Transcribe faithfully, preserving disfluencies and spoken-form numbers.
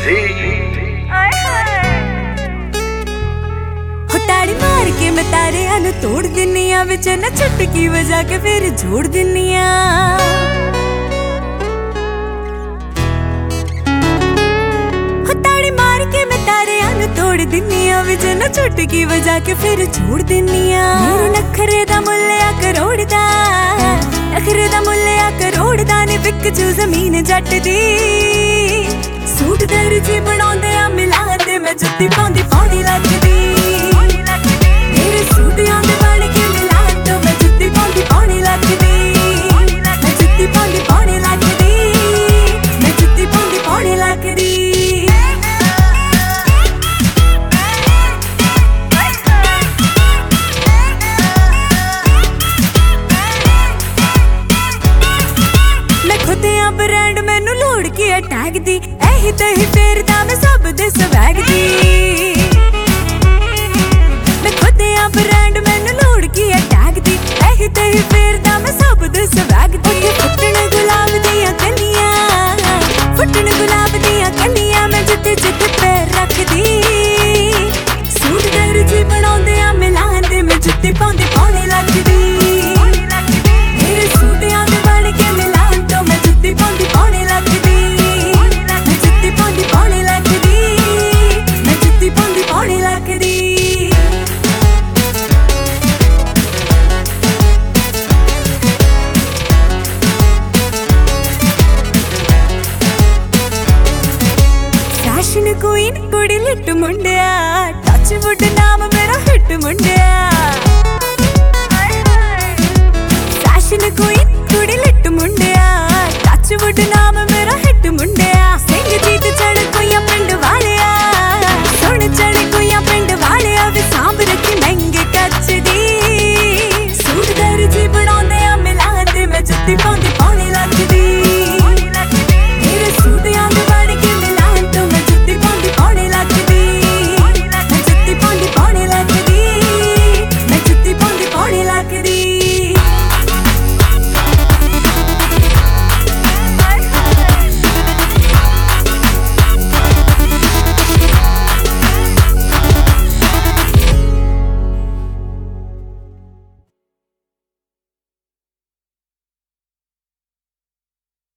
ताड़ी मार के मैं तारियां नू तोड़ दिन्नी आ, विच ना चुटकी वजा के फिर जोड़ दिन्नी आ। ताड़ी मार के मैं तारियां नू तोड़ दिन्नी आ, विच ना चुटकी वजा के फिर जोड़ दिन्नी आ। मेरे नखरे दा मुल्लिया करोड़ दा, नखरे दा मुल्लिया करोड़ दा ने विक जू जमीन जट दी। सूट दर्जी बनाउंदे आ मिला ते मैं जुत्ती पाउंदी पौनी लगदी। मेरे सूटियां दे बन के मिला तो मैं जुत्ती पाउंदी पौनी लगदी। मैं जुत्ती पाउंदी पौनी लगदी, मैं जुत्ती पाउंदी पौनी लगदी। मैं खुद आ ब्रांड मैनू लोड़ के अटैक दी, एही तेही फेरदा मैं सब दे स्वैग दी। मैं खुद आ ब्रांड मैनू लोड़ के अटैक दी, एही तेही फेरदा मैं सब दे स्वैग दी। फुटन गुलाब दियां कलियां, फुटन गुलाब दियां कलियां, मैं जिते जिते पैर रखदी। सूट दर्जी बनाउंदे आ मिलांदे मैं जुत्ती पाउंदी